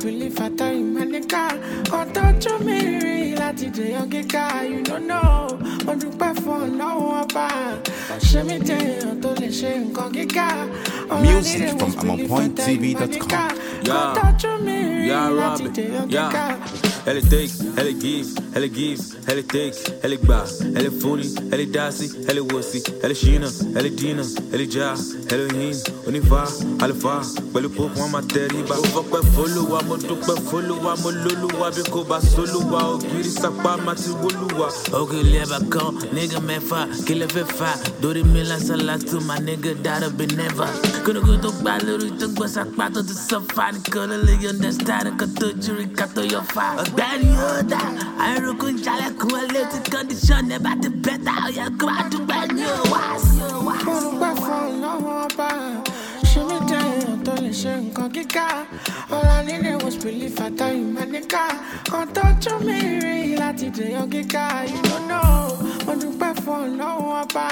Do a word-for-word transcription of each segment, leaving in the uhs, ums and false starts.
believe I tell you, my nigga. Can't touch me, like the young guy, you don't know. Want to perform, no about. Show me down, don't let shame go get Music from I'm point T V dot com. Yeah, yeah, Robin, yeah. Elle est takes, elle est gives, elle est gives, elle est takes, elle est bass, elle est funny, elle est dassy, elle est wussy, elle est China, elle est Dina, elle est Ja, elle est Him, on y va, à le fa, pẹ̀lú pop wọn máa tẹ̀rí bá. Ó fọ́pẹ́ fólúwa, mo dúpẹ́ fólúwa, mo lólúwa, bí kò bá sólúwa, ògiri sápá máa ti wólúwa. Ògiri ẹ̀bà kan, nigga mẹ́fà, kí lè fẹ́ fà, dórí mi lásán látú, my nigga that'll be never. Kórógó tó gbá lórí tó gbọ́ sápá tó ti sọ́fà, nìkan ló lè understand, nǹkan tó jírí ká tó yọ fà. Ọ̀gbẹ́ni ó dá, àìrókùn jalẹ̀kùn ẹlẹ́tì condition ẹ̀ bá ti bẹ́tà, ọ̀yà kó bá dúpẹ́ ní òwá sí òwá. Mo dúpẹ́ fún ọlọ́wọ́ ọba, ṣé mi jẹ́ èèyàn tó lè ṣe nǹkan kíkà. All I needed was belief, I tell you, my nigga. Kan tọ́jú mi rí láti dèyàn kíkà, you don't know. Mo dúpẹ́ fún ọlọ́wọ́ ọba,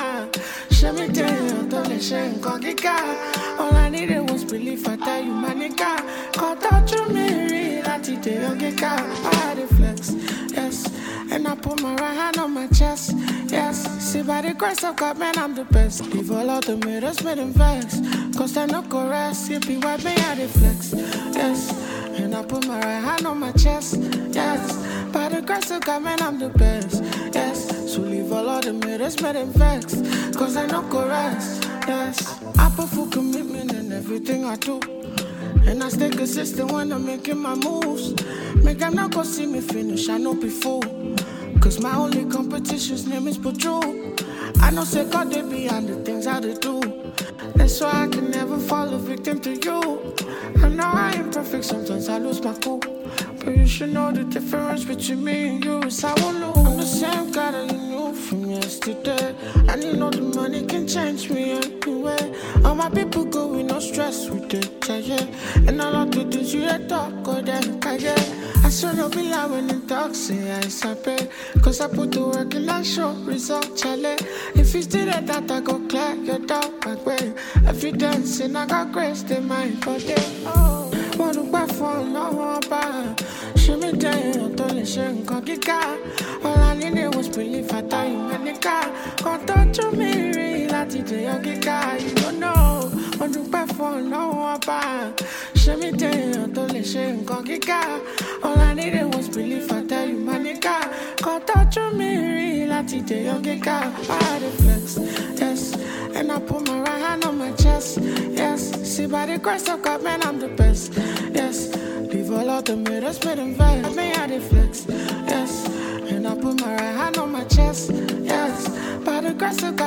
ṣé mi jẹ́ èèyàn tó lè ṣe nǹkan kíkà. All I needed was belief, I tell you, my nigga. Kan tọ́jú mi rí láti dèyàn kíkà. I had a flex, yes. And I put my right hand on my chest, yes. See by the grace of God, man, I'm the best. Leave all of the mirrors, made them vex. Cause I no go rest, if you wipe me out, flex, yes. And I put my right hand on my chest, yes. By the grace of God, man, I'm the best, yes. So leave all of the mirrors, made them vex. Cause I no go rest, yes. I put full commitment in everything I do. And I stay consistent when I'm making my moves. Make them not go see me finish, I know before. Cause my only competition's name is Patrol. I know say God they behind the things I they do. That's why I can never fall a victim to you. I know I ain't perfect, sometimes I lose my cool. But you should know the difference between me and you is I won't lose. I'm the same guy that you knew from yesterday. And you know the money can change me anyway. All my people go with no stress with it, yeah, yeah. And all of the things you had talk, go then, yeah. I swear no be lie when they talk, say I sabi. Cause I put the work in and show result, Charlie. If you still at that, I go clear your doubt my way. Evidence, and I got grace, they might forget. Oh. Mo dúpẹ́ fún ọlọ́wọ́ ọba, ṣé mi jẹ́ èèyàn tó lè ṣe nǹkan kíkà. All I needed was belief, I tell you, my nigga. Kan tọ́jú mi rí láti dèyàn kíkà, you don't know. Mo dúpẹ́ fún ọlọ́wọ́ ọba, ṣé mi jẹ́ èèyàn tó lè ṣe nǹkan kíkà. All I needed was belief, I tell you, my nigga. Kan tọ́jú mi rí láti dèyàn kíkà. I had a flex, yes. And I put my right hand on my chest, yes. See by the grace of God, man, I'm the best, yes. Leave all of the mirrors, made them vex. I may have a flex, yes. And I put my right hand on my chest, yes. By the grace of God.